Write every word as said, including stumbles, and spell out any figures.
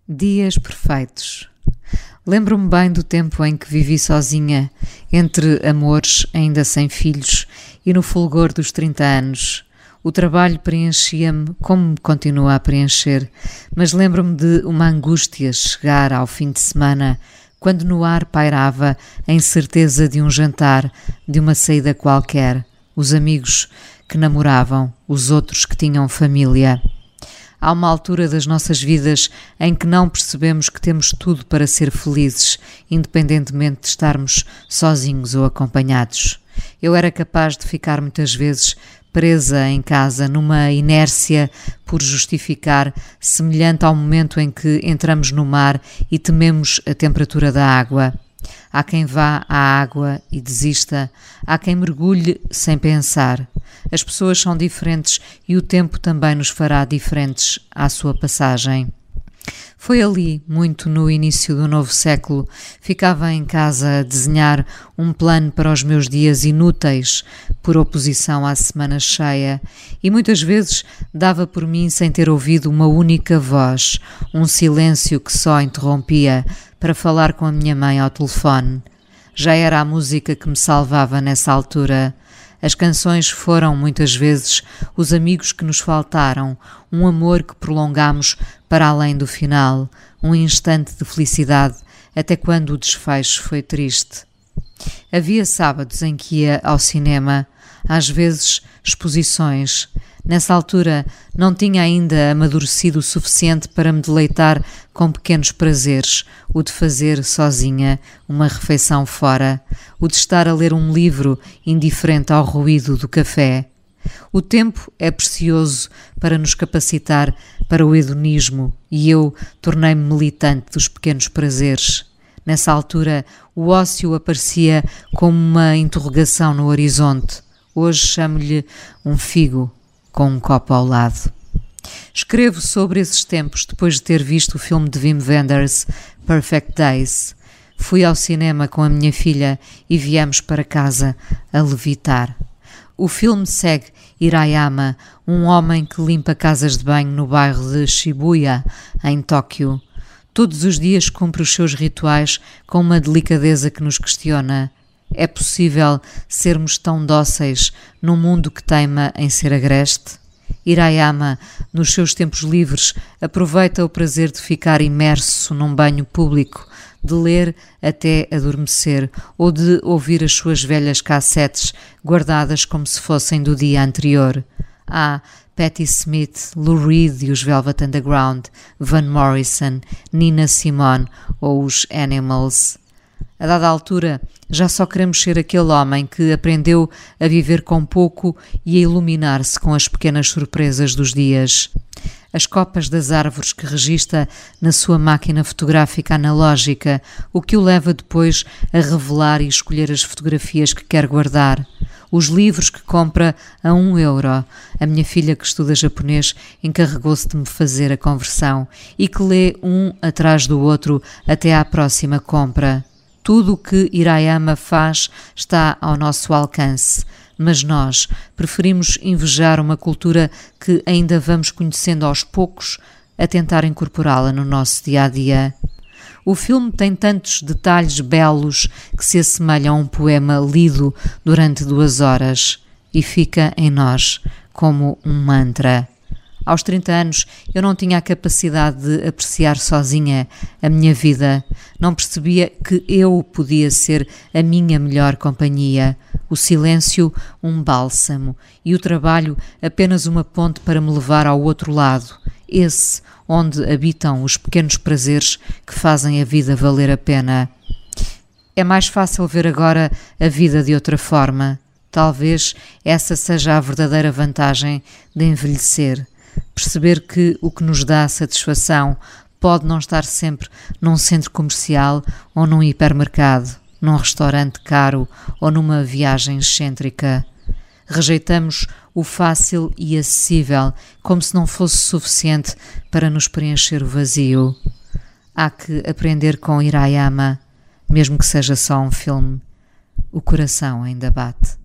Dias perfeitos. Lembro-me bem do tempo em que vivi sozinha, entre amores, ainda sem filhos, e no fulgor dos trinta anos. O trabalho preenchia-me como me continua a preencher, mas lembro-me de uma angústia chegar ao fim de semana, quando no ar pairava a incerteza de um jantar, de uma saída qualquer, os amigos que namoravam, os outros que tinham família. Há uma altura das nossas vidas em que não percebemos que temos tudo para ser felizes, independentemente de estarmos sozinhos ou acompanhados. Eu era capaz de ficar muitas vezes presa em casa numa inércia por justificar, semelhante ao momento em que entramos no mar e tememos a temperatura da água. Há quem vá à água e desista, há quem mergulhe sem pensar. As pessoas são diferentes e o tempo também nos fará diferentes à sua passagem. Foi ali, muito no início do novo século, ficava em casa a desenhar um plano para os meus dias inúteis, por oposição à semana cheia, e muitas vezes dava por mim sem ter ouvido uma única voz, um silêncio que só interrompia para falar com a minha mãe ao telefone. Já era a música que me salvava nessa altura. As canções foram, muitas vezes, os amigos que nos faltaram, um amor que prolongamos para além do final, um instante de felicidade, até quando o desfecho foi triste. Havia sábados em que ia ao cinema, às vezes exposições. Nessa altura não tinha ainda amadurecido o suficiente para me deleitar com pequenos prazeres, o de fazer sozinha uma refeição fora, o de estar a ler um livro indiferente ao ruído do café. O tempo é precioso para nos capacitar para o hedonismo e eu tornei-me militante dos pequenos prazeres. Nessa altura o ócio aparecia como uma interrogação no horizonte. Hoje chamo-lhe um figo com um copo ao lado. Escrevo sobre esses tempos depois de ter visto o filme de Wim Wenders, Perfect Days. Fui ao cinema com a minha filha e viemos para casa a levitar. O filme segue Hirayama, um homem que limpa casas de banho no bairro de Shibuya, em Tóquio. Todos os dias cumpre os seus rituais com uma delicadeza que nos questiona. É possível sermos tão dóceis num mundo que teima em ser agreste? Hirayama, nos seus tempos livres, aproveita o prazer de ficar imerso num banho público, de ler até adormecer ou de ouvir as suas velhas cassetes guardadas como se fossem do dia anterior. Há Patti Smith, Lou Reed e os Velvet Underground, Van Morrison, Nina Simone ou os Animals. A dada altura, já só queremos ser aquele homem que aprendeu a viver com pouco e a iluminar-se com as pequenas surpresas dos dias. As copas das árvores que registra na sua máquina fotográfica analógica, o que o leva depois a revelar e escolher as fotografias que quer guardar. Os livros que compra a um euro. A minha filha, que estuda japonês, encarregou-se de me fazer a conversão e que lê um atrás do outro até à próxima compra. Tudo o que Hirayama faz está ao nosso alcance, mas nós preferimos invejar uma cultura que ainda vamos conhecendo aos poucos a tentar incorporá-la no nosso dia-a-dia. O filme tem tantos detalhes belos que se assemelham a um poema lido durante duas horas e fica em nós como um mantra. Aos trinta anos eu não tinha a capacidade de apreciar sozinha a minha vida, não percebia que eu podia ser a minha melhor companhia, o silêncio um bálsamo e o trabalho apenas uma ponte para me levar ao outro lado, esse onde habitam os pequenos prazeres que fazem a vida valer a pena. É mais fácil ver agora a vida de outra forma. Talvez essa seja a verdadeira vantagem de envelhecer. Perceber que o que nos dá satisfação pode não estar sempre num centro comercial ou num hipermercado, num restaurante caro ou numa viagem excêntrica. Rejeitamos o fácil e acessível como se não fosse suficiente para nos preencher o vazio. Há que aprender com Hirayama, mesmo que seja só um filme. O coração ainda bate.